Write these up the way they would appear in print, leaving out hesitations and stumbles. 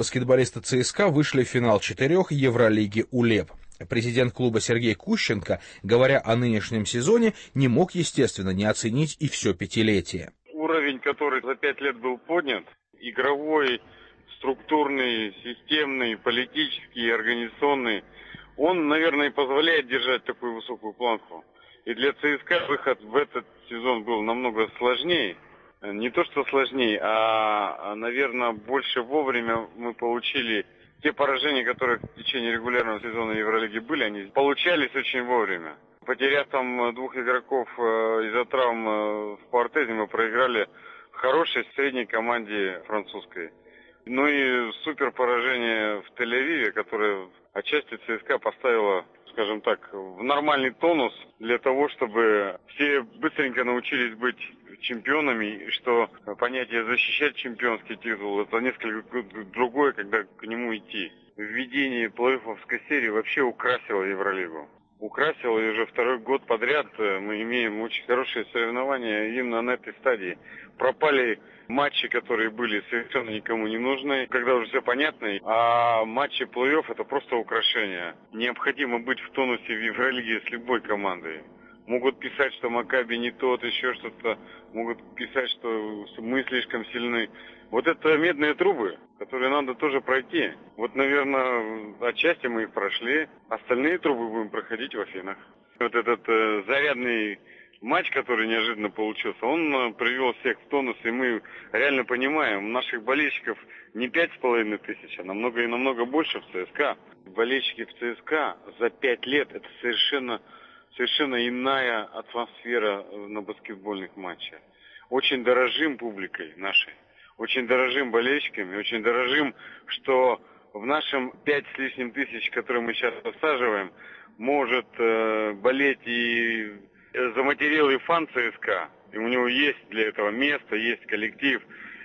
баскетболисты ЦСКА вышли в финал 4 Евролиги УЛЕП. Президент клуба Сергей Кущенко, говоря о нынешнем сезоне, не мог, естественно, не оценить и все пятилетие. Уровень, который за 5 лет был поднят, игровой, структурный, системный, политический, организационный, он, наверное, и позволяет держать такую высокую планку. И для ЦСКА выход в этот сезон был намного сложнее. Не то, что сложнее, наверное, больше вовремя мы получили те поражения, которые в течение регулярного сезона Евролиги были, они получались очень вовремя. Потеряв там 2 игроков из-за травм в Портезе, мы проиграли хорошей средней команде французской. Ну и супер поражение в Тель-Авиве, которое отчасти ЦСКА поставило, скажем так, в нормальный тонус для того, чтобы все быстренько научились быть чемпионами, и что понятие «защищать чемпионский титул» — это несколько другое, когда к нему идти. Введение плей-оффовской серии вообще украсило Евролигу. Украсило, и уже 2-й год подряд мы имеем очень хорошие соревнования именно на этой стадии. Пропали матчи, которые были совершенно никому не нужны, когда уже все понятно, а матчи плей-офф — это просто украшение. Необходимо быть в тонусе в Евролиге с любой командой. Могут писать, что Макаби не тот, еще что-то. Могут писать, что мы слишком сильны. Вот это медные трубы, которые надо тоже пройти. Вот, наверное, отчасти мы их прошли. Остальные трубы будем проходить в Афинах. Вот этот зарядный матч, который неожиданно получился, он привел всех в тонус, и мы реально понимаем, наших болельщиков не 5500, а намного больше в ЦСКА. Болельщики в ЦСКА за 5 лет — это совершенно иная атмосфера на баскетбольных матчах. Очень дорожим публикой нашей, очень дорожим болельщиками, очень дорожим, что в нашем 5 с лишним тысяч, которые мы сейчас рассаживаем, может болеть и заматерелый фан ЦСКА. И у него есть для этого место, есть коллектив.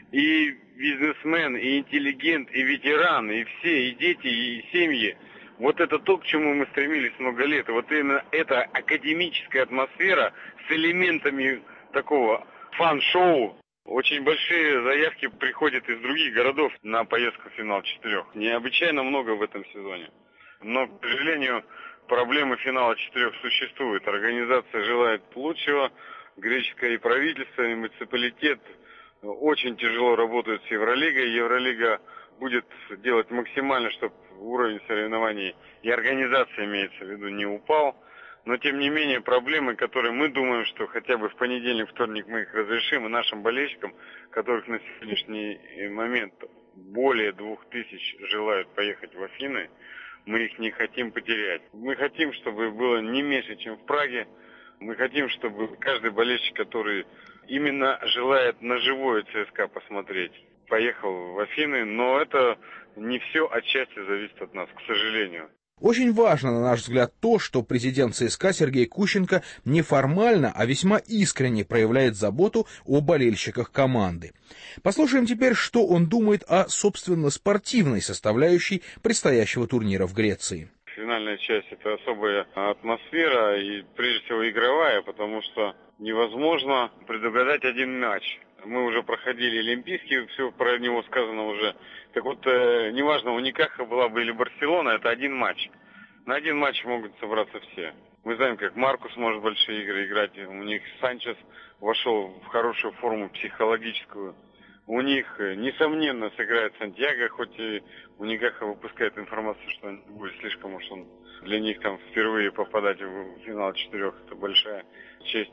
И бизнесмен, и интеллигент, и ветеран, и все, и дети, и семьи. Вот это то, к чему мы стремились много лет. И вот именно эта академическая атмосфера с элементами такого фан-шоу. Очень большие заявки приходят из других городов на поездку в финал 4. Необычайно много в этом сезоне. Но, к сожалению, проблемы финала 4 существуют. Организация желает лучшего. Греческое и правительство, и муниципалитет очень тяжело работают с Евролигой. Евролига будет делать максимально, чтобы уровень соревнований и организация, имеется в виду, не упал. Но, тем не менее, проблемы, которые мы думаем, что хотя бы в понедельник, вторник мы их разрешим, и нашим болельщикам, которых на сегодняшний момент более 2000 желают поехать в Афины, мы их не хотим потерять. Мы хотим, чтобы было не меньше, чем в Праге. Мы хотим, чтобы каждый болельщик, который именно желает на живое ЦСКА посмотреть, поехал в Афины, но это не все отчасти зависит от нас, к сожалению. Очень важно, на наш взгляд, то, что президент ЦСКА Сергей Кущенко не формально, а весьма искренне проявляет заботу о болельщиках команды. Послушаем теперь, что он думает о, собственно, спортивной составляющей предстоящего турнира в Греции. Финальная часть — это особая атмосфера и, прежде всего, игровая, потому что невозможно предугадать один матч. Мы уже проходили Олимпийский, все про него сказано уже. Так вот, неважно, у Никаха была бы или Барселона, это один матч. На один матч могут собраться все. Мы знаем, как Маркус может большие игры играть. У них Санчес вошел в хорошую форму психологическую. У них, несомненно, сыграет Сантьяго, хоть и у Никаха выпускает информацию, что он будет слишком уж он для них там впервые попадать в финал 4, это большая честь.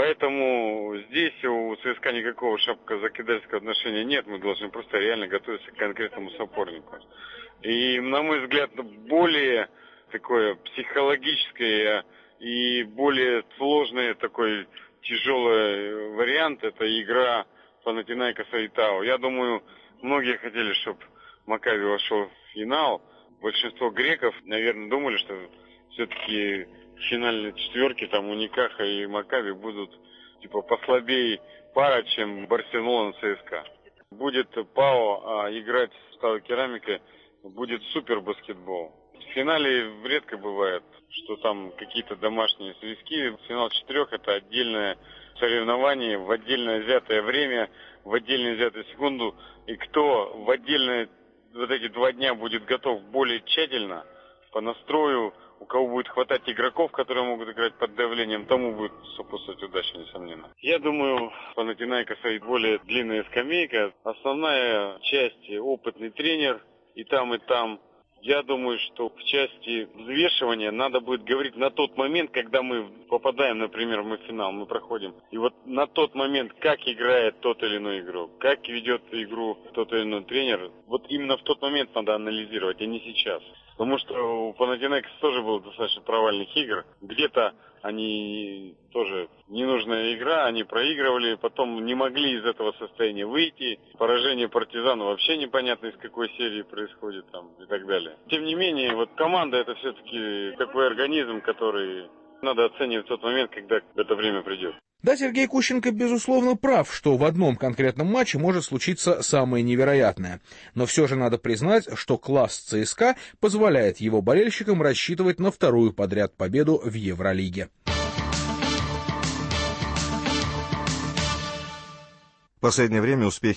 Поэтому здесь у ЦСКА никакого шапкозакидательского отношения нет, мы должны просто реально готовиться к конкретному сопернику. И, на мой взгляд, более такое психологическое и более сложный такой тяжелый вариант — это игра Панатинаикоса и Итао. Я думаю, многие хотели, чтобы Макаби вошел в финал. Большинство греков, наверное, думали, что все-таки финальные четверки там у Никаха и Макаби будут типа послабее пара, чем Барселона ЦСКА. Будет ПАО играть с Сталой Керамикой, будет супер баскетбол. В финале редко бывает, что там какие-то домашние свистки. Финал 4 — это отдельное соревнование в отдельно взятое время, в отдельно взятую секунду. И кто в отдельное вот эти 2 дня будет готов более тщательно, по настрою, у кого будет хватать игроков, которые могут играть под давлением, тому будет сопутствовать удача, несомненно. Я думаю, Панатинайкос стоит более длинная скамейка. Основная часть — опытный тренер и там, и там. Я думаю, что в части взвешивания надо будет говорить на тот момент, когда мы попадаем, например, в финал, мы проходим. И вот на тот момент, как играет тот или иной игрок, как ведет игру тот или иной тренер, вот именно в тот момент надо анализировать, а не сейчас. Потому что у Панатинайкоса тоже было достаточно провальных игр. Где-то они тоже ненужная игра, они проигрывали, потом не могли из этого состояния выйти. Поражение Партизана вообще непонятно из какой серии происходит там и так далее. Тем не менее, вот команда — это все-таки такой организм, который надо оценивать в тот момент, когда это время придет. Да, Сергей Кущенко, безусловно, прав, что в одном конкретном матче может случиться самое невероятное. Но все же надо признать, что класс ЦСКА позволяет его болельщикам рассчитывать на вторую подряд победу в Евролиге. В последнее время успехи